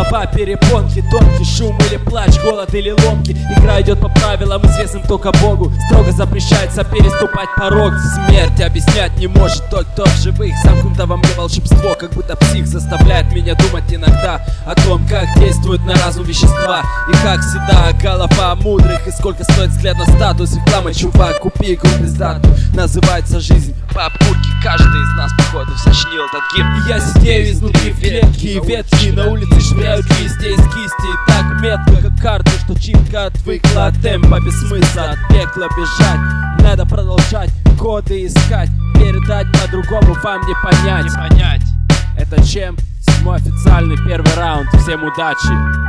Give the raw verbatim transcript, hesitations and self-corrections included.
Голова, перепонки, тонкий шум или плач, голод или ломки. Игра идет по правилам, известным только Богу. Строго запрещается переступать порог. Смерть объяснять не может тот, кто в живых. Замкнуто во мне волшебство, как будто псих заставляет меня думать иногда о том, как действуют на разум вещества. И как всегда голова мудрых. И сколько стоит взгляд на статус. Реклама, чувак, купи игру пиздату. Называется жизнь папульки. Каждый из нас, походу, сочнил этот гимн. И я сидею изнутри в клетки и ветки. На улице швыряют листья из кисти. И так метко, как карта, что чипка отвыкла от темпа. Без смысла от пекла бежать. Надо продолжать коды искать. Передать по-другому вам не понять. Не понять. Это чем? Седьмой официальный первый раунд. Всем удачи.